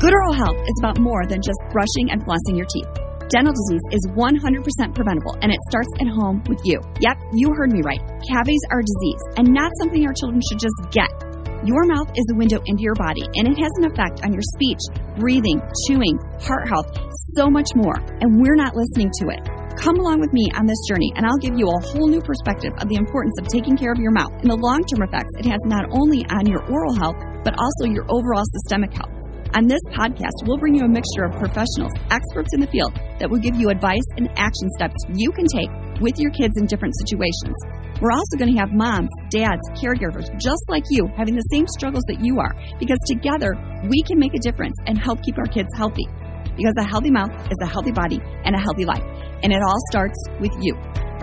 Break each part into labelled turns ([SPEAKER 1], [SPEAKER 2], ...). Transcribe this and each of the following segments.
[SPEAKER 1] Good oral health is about more than just brushing and flossing your teeth. Dental disease is 100% preventable, and it starts at home with you. Yep, you heard me right. Cavities are a disease, and not something our children should just get. Your mouth is a window into your body, and it has an effect on your speech, breathing, chewing, heart health, so much more, and we're not listening to it. Come along with me on this journey, and I'll give you a whole new perspective of the importance of taking care of your mouth and the long-term effects it has not only on your oral health, but also your overall systemic health. On this podcast, we'll bring you a mixture of professionals, experts in the field, that will give you advice and action steps you can take with your kids in different situations. We're also going to have moms, dads, caregivers, just like you, having the same struggles that you are, because together we can make a difference and help keep our kids healthy. Because a healthy mouth is a healthy body and a healthy life. And it all starts with you.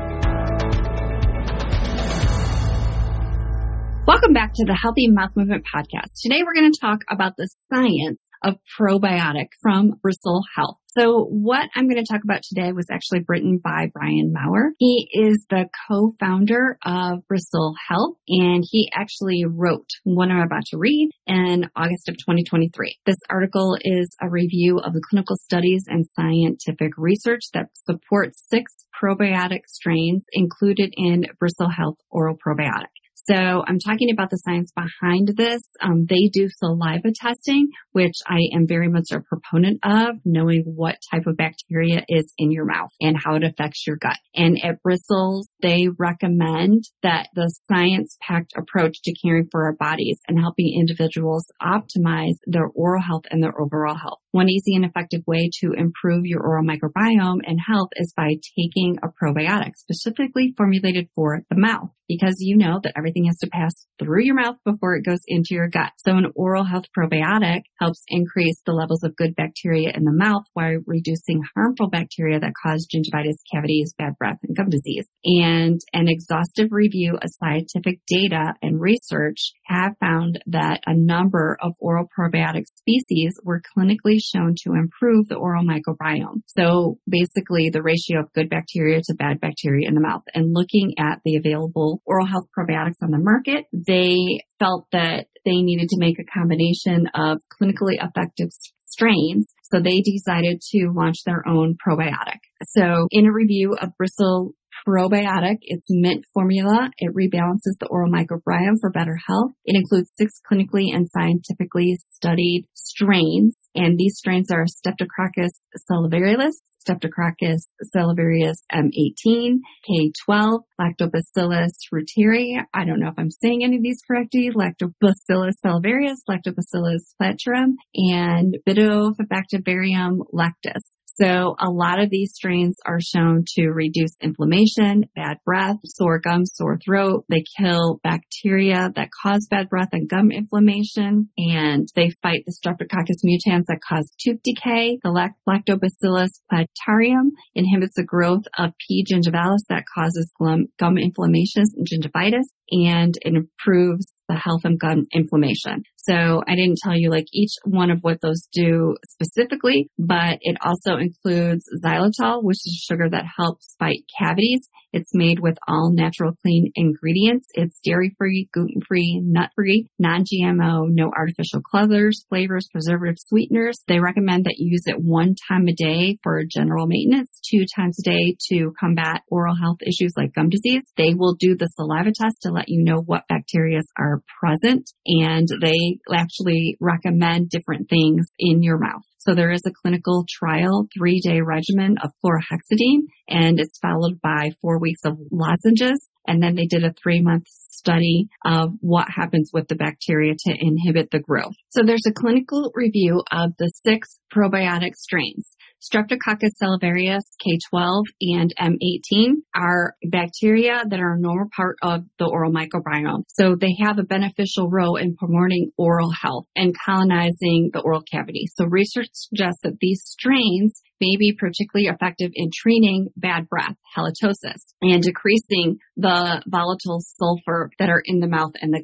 [SPEAKER 1] Welcome back to the Healthy Mouth Movement Podcast. Today we're going to talk about the science of probiotic from Bristle Health. So what I'm going to talk about today was actually written by Brian Maurer. He is the co-founder of Bristle Health, and he actually wrote what I'm about to read in August of 2023. This article is a review of the clinical studies and scientific research that supports 6 probiotic strains included in Bristle Health Oral Probiotic. So I'm talking about the science behind this. They do saliva testing, which I am very much a proponent of, knowing what type of bacteria is in your mouth and how it affects your gut. And at Bristles, they recommend that the science-packed approach to caring for our bodies and helping individuals optimize their oral health and their overall health. One easy and effective way to improve your oral microbiome and health is by taking a probiotic specifically formulated for the mouth, because you know that everything has to pass through your mouth before it goes into your gut. So an oral health probiotic helps increase the levels of good bacteria in the mouth while reducing harmful bacteria that cause gingivitis, cavities, bad breath, and gum disease. And an exhaustive review of scientific data and research have found that a number of oral probiotic species were clinically shown to improve the oral microbiome. So basically the ratio of good bacteria to bad bacteria in the mouth. And looking at the available oral health probiotics on the market, they felt that they needed to make a combination of clinically effective strains. So they decided to launch their own probiotic. So in a review of Bristle Probiotic, its mint formula, it rebalances the oral microbiome for better health. It includes 6 clinically and scientifically studied strains, and these strains are Streptococcus salivarius, Streptococcus salivarius M18, K12, Lactobacillus reuteri. I don't know if I'm saying any of these correctly. Lactobacillus salivarius, Lactobacillus platyrum, and Bifidobacterium lactis. So a lot of these strains are shown to reduce inflammation, bad breath, sore gums, sore throat. They kill bacteria that cause bad breath and gum inflammation, and they fight the Streptococcus mutans that cause tooth decay. The Lactobacillus platyrum inhibits the growth of P. gingivalis that causes gum inflammation and gingivitis, and it improves the health of gum inflammation. So I didn't tell you like each one of what those do specifically, but it also includes xylitol, which is a sugar that helps fight cavities. It's made with all natural clean ingredients. It's dairy-free, gluten-free, nut-free, non-GMO, no artificial colors, flavors, preservatives, sweeteners. They recommend that you use it 1 time a day for general maintenance, 2 times a day to combat oral health issues like gum disease. They will do the saliva test to let you know what bacteria are present, and they actually recommend different things in your mouth. So there is a clinical trial 3-day regimen of chlorhexidine, and it's followed by 4 weeks of lozenges. And then they did a 3-month study of what happens with the bacteria to inhibit the growth. So there's a clinical review of the 6 probiotic strains. Streptococcus salivarius, K12, and M18 are bacteria that are a normal part of the oral microbiome. So they have a beneficial role in promoting oral health and colonizing the oral cavity. So research suggests that these strains may be particularly effective in treating bad breath, halitosis, and decreasing the volatile sulfur that are in the mouth and the gut.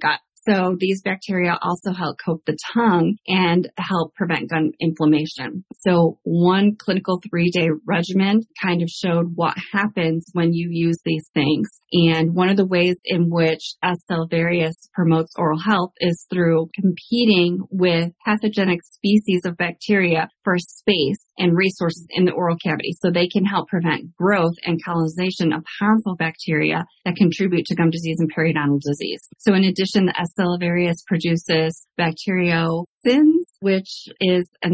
[SPEAKER 1] So these bacteria also help coat the tongue and help prevent gum inflammation. So one clinical 3-day regimen kind of showed what happens when you use these things. And one of the ways in which S. salivarius promotes oral health is through competing with pathogenic species of bacteria for space and resources in the oral cavity, so they can help prevent growth and colonization of harmful bacteria that contribute to gum disease and periodontal disease. So in addition, the S. salivarius produces bacteriocins, which is an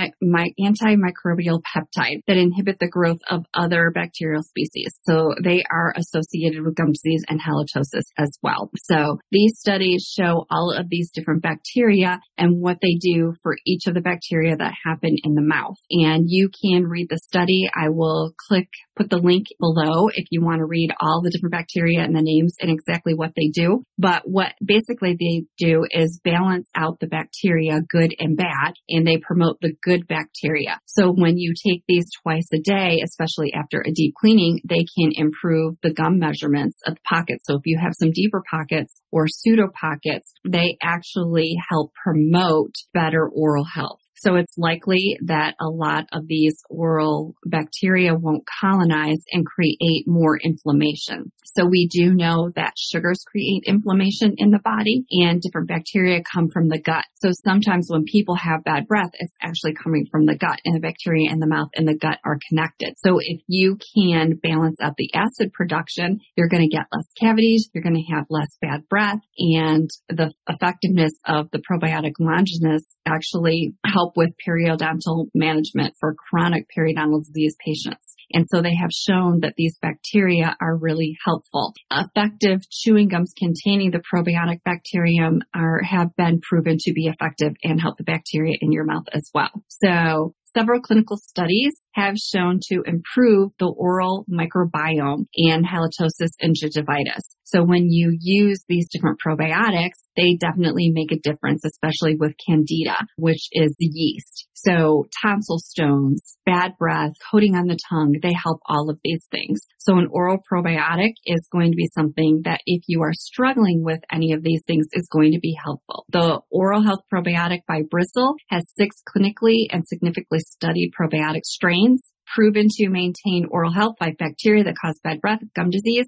[SPEAKER 1] antimicrobial peptide that inhibit the growth of other bacterial species. So they are associated with gum disease and halitosis as well. So these studies show all of these different bacteria and what they do for each of the bacteria that happen in the mouth. And you can read the study. I will put the link below if you want to read all the different bacteria and the names and exactly what they do. But what basically they do is balance out the bacteria, good and bad, and they promote the good bacteria. So when you take these twice a day, especially after a deep cleaning, they can improve the gum measurements of the pockets. So if you have some deeper pockets or pseudo pockets, they actually help promote better oral health. So it's likely that a lot of these oral bacteria won't colonize and create more inflammation. So we do know that sugars create inflammation in the body, and different bacteria come from the gut. So sometimes when people have bad breath, it's actually coming from the gut, and the bacteria in the mouth and the gut are connected. So if you can balance out the acid production, you're going to get less cavities, you're going to have less bad breath, and the effectiveness of the probiotic Longinus actually help with periodontal management for chronic periodontal disease patients. And so they have shown that these bacteria are really helpful. Effective chewing gums containing the probiotic bacterium have been proven to be effective and help the bacteria in your mouth as well. So several clinical studies have shown to improve the oral microbiome and halitosis and gingivitis. So when you use these different probiotics, they definitely make a difference, especially with candida, which is the yeast. So tonsil stones, bad breath, coating on the tongue, they help all of these things. So an oral probiotic is going to be something that if you are struggling with any of these things is going to be helpful. The Oral Health Probiotic by Bristle has 6 clinically and significantly studied probiotic strains proven to maintain oral health, fight bacteria that cause bad breath, gum disease,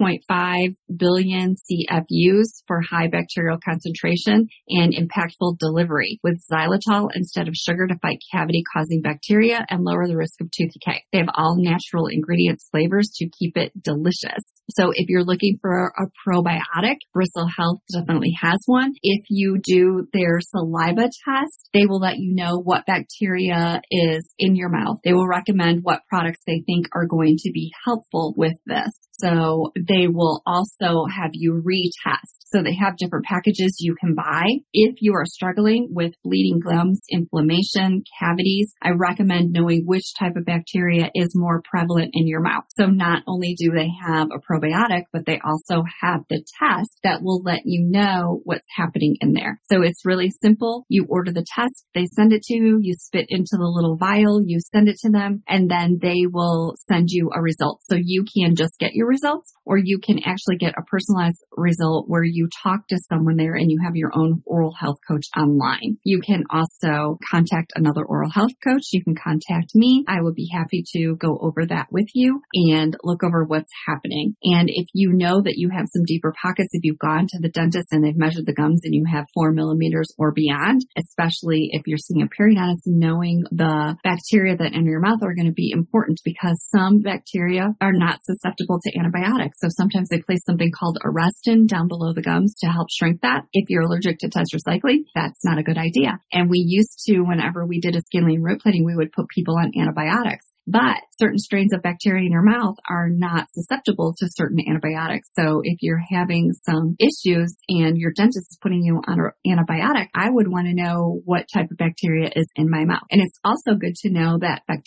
[SPEAKER 1] 3.5 billion CFUs for high bacterial concentration, and impactful delivery with xylitol instead of sugar to fight cavity-causing bacteria and lower the risk of tooth decay. They have all natural ingredients, flavors to keep it delicious. So if you're looking for a probiotic, Bristle Health definitely has one. If you do their saliva test, they will let you know what bacteria is in your mouth. They will recommend what products they think are going to be helpful with this. So they will also have you retest. So they have different packages you can buy. If you are struggling with bleeding gums, inflammation, cavities, I recommend knowing which type of bacteria is more prevalent in your mouth. So not only do they have a probiotic, but they also have the test that will let you know what's happening in there. So it's really simple. You order the test, they send it to you, you spit into the little vial, you send it to them, and then they will send you a result. So you can just get your results, or you can actually get a personalized result where you talk to someone there and you have your own oral health coach online. You can also contact another oral health coach. You can contact me. I would be happy to go over that with you and look over what's happening. And if you know that you have some deeper pockets, if you've gone to the dentist and they've measured the gums and you have 4 millimeters or beyond, especially if you're seeing a periodontist, knowing the bacteria that enter your mouth are going to be important because some bacteria are not susceptible to antibiotics. So sometimes they place something called Arestin down below the gums to help shrink that. If you're allergic to tetracycline, that's not a good idea. And we used to, whenever we did a scaling root plating, we would put people on antibiotics. But certain strains of bacteria in your mouth are not susceptible to certain antibiotics. So if you're having some issues and your dentist is putting you on an antibiotic, I would want to know what type of bacteria is in my mouth. And it's also good to know that bacteria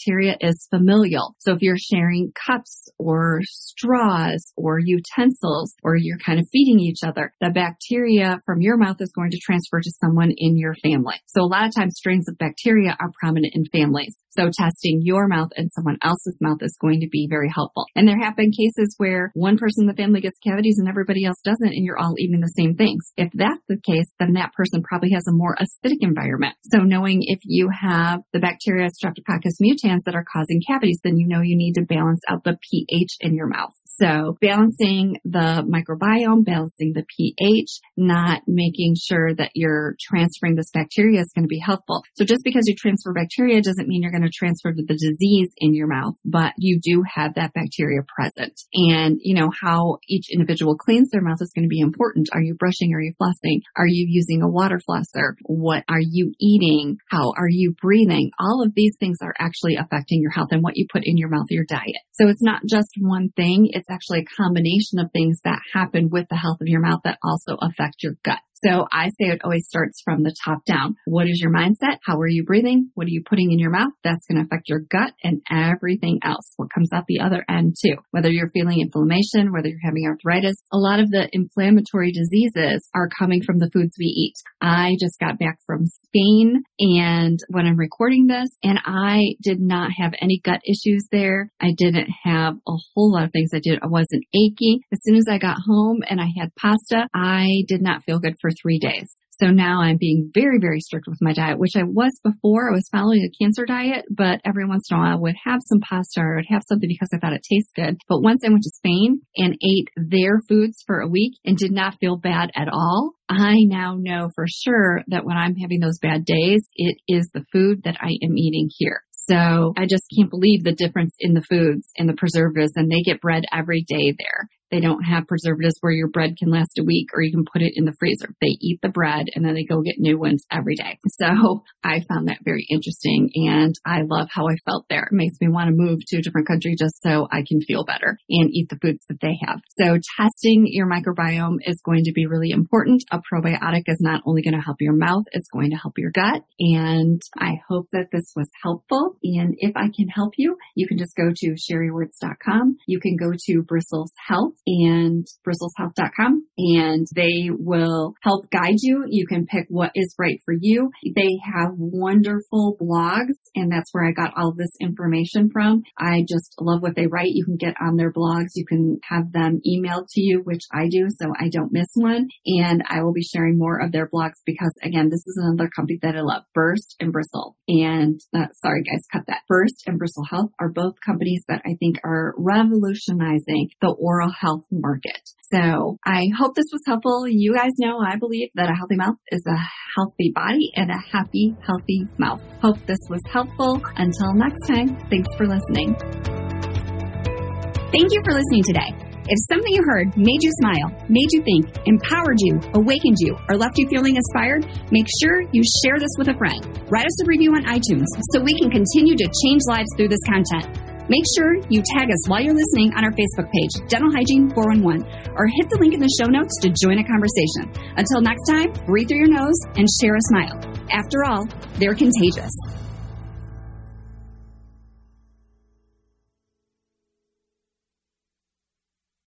[SPEAKER 1] is familial. So if you're sharing cups or straws or utensils, or you're kind of feeding each other, the bacteria from your mouth is going to transfer to someone in your family. So a lot of times strains of bacteria are prominent in families. So testing your mouth and someone else's mouth is going to be very helpful. And there have been cases where one person in the family gets cavities and everybody else doesn't, and you're all eating the same things. If that's the case, then that person probably has a more acidic environment. So knowing if you have the bacteria Streptococcus mutans that are causing cavities, then you know you need to balance out the pH in your mouth. So balancing the microbiome, balancing the pH, not making sure that you're transferring this bacteria is going to be helpful. So just because you transfer bacteria doesn't mean you're going to transfer the disease in your mouth, but you do have that bacteria present. And you know how each individual cleans their mouth is going to be important. Are you brushing? Are you flossing? Are you using a water flosser? What are you eating? How are you breathing? All of these things are actually affecting your health and what you put in your mouth, your diet. So it's not just one thing. It's actually a combination of things that happen with the health of your mouth that also affect your gut. So I say it always starts from the top down. What is your mindset? How are you breathing? What are you putting in your mouth? That's going to affect your gut and everything else. What comes out the other end too. Whether you're feeling inflammation, whether you're having arthritis, a lot of the inflammatory diseases are coming from the foods we eat. I just got back from Spain, and when I'm recording this, and I did not have any gut issues there. I didn't have a whole lot of things I wasn't achy. As soon as I got home and I had pasta, I did not feel good for 3 days. So now I'm being very, very strict with my diet, which I was before. I was following a cancer diet, but every once in a while I would have some pasta or I'd have something because I thought it tastes good. But once I went to Spain and ate their foods for a week and did not feel bad at all, I now know for sure that when I'm having those bad days, it is the food that I am eating here. So I just can't believe the difference in the foods and the preservatives, and they get bread every day there. They don't have preservatives where your bread can last a week or you can put it in the freezer. They eat the bread and then they go get new ones every day. So I found that very interesting and I love how I felt there. It makes me want to move to a different country just so I can feel better and eat the foods that they have. So testing your microbiome is going to be really important. A probiotic is not only going to help your mouth, it's going to help your gut. And I hope that this was helpful. And if I can help you, you can just go to SherryWords.com. You can go to Bristles Health and bristleshealth.com, and they will help guide you. You can pick what is right for you. They have wonderful blogs, and that's where I got all of this information from. I just love what they write. You can get on their blogs. You can have them emailed to you, which I do, so I don't miss one. And I will be sharing more of their blogs because, again, this is another company that I love, Burst and Bristle. And sorry, guys, cut that. Burst and Bristle Health are both companies that I think are revolutionizing the oral health market. So I hope this was helpful. You guys know I believe that a healthy mouth is a healthy body and a happy, healthy mouth. Hope this was helpful. Until next time, thanks for listening.
[SPEAKER 2] Thank you for listening today. If something you heard made you smile, made you think, empowered you, awakened you, or left you feeling inspired, make sure you share this with a friend. Write us a review on iTunes so we can continue to change lives through this content. Make sure you tag us while you're listening on our Facebook page, Dental Hygiene 411, or hit the link in the show notes to join a conversation. Until next time, breathe through your nose and share a smile. After all, they're contagious.